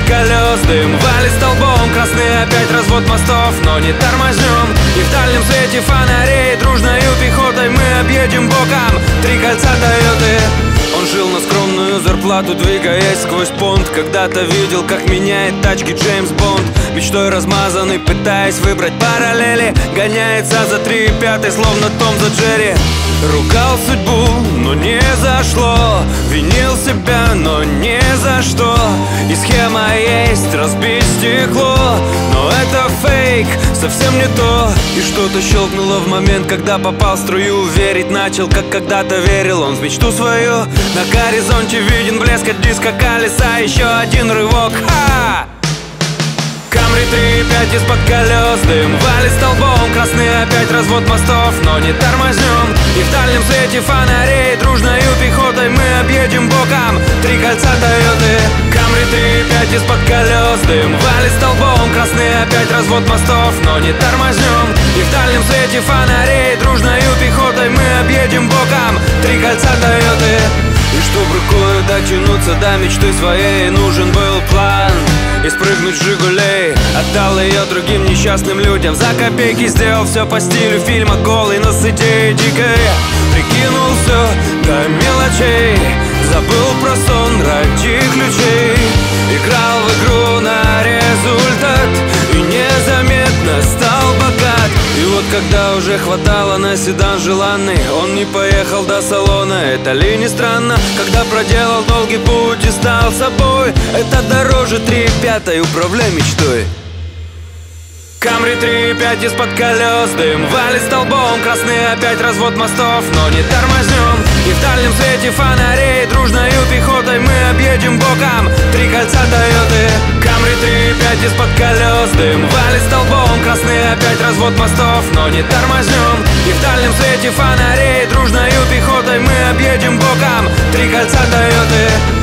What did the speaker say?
колес, дым валит столбом. Красный опять развод мостов, но не тормознем. И в дальнем свете фонарей дружною пехотой мы объедем боком 3 кольца Тойоты. Он жил на скромную зарплату, двигаясь сквозь понт. Когда-то видел, как меняет тачки Джеймс Бонд. Мечтой размазанный, пытаясь выбрать параллели, гоняется за 3,5, словно Том за Джерри. Ругал судьбу, но не зашло. Винил себя, но не за что. И схема есть, разбить стекло. Но это фейк, совсем не то. И что-то щелкнуло в момент, когда попал в струю. Верить начал, как когда-то верил он в мечту свою. На горизонте виден блеск от диска колеса. Еще один рывок, ха! Камри 3,5 из-под колес, дым валит столбом. Красный опять развод мостов, но не тормознем. И в дальнем свете фонарей дружною пехотой мы объедем боком 3 кольца Тойоты. Камри 3,5 из-под колес, дым валит столбом. Красный опять развод мостов, но не тормознем. И в дальнем свете фонарей дружною пехотой мы объедем боком 3 кольца Тойоты. И чтоб рукой дотянуться до мечты своей, нужен был план и спрыгнуть с Жигулей. Отдал ее другим несчастным людям за копейки. Сделал все по стилю фильма «Голый», но с идеей дикой. Прикинул все до мелочей, забыл про сон ради ключей. Играл в игру на результат и незаметно стал богат. И вот когда уже хватало на седан желанный, он не поехал до салона. Это ли не странно, когда проделал долгий путь и стал собой? Это дороже 3,5, управляй мечтой. Камри 3,5 из-под колес, дым валит столбом. Красный опять развод мостов, но не тормознем. И в дальнем свете фонарей дружною пехотой мы объедем боком 3 кольца Тойоты. Камри 3,5 из-под колес, дым валит столбом. Красный опять развод мостов, но не тормознем. И в дальнем свете фонарей дружною пехотой мы объедем боком 3 кольца Тойоты.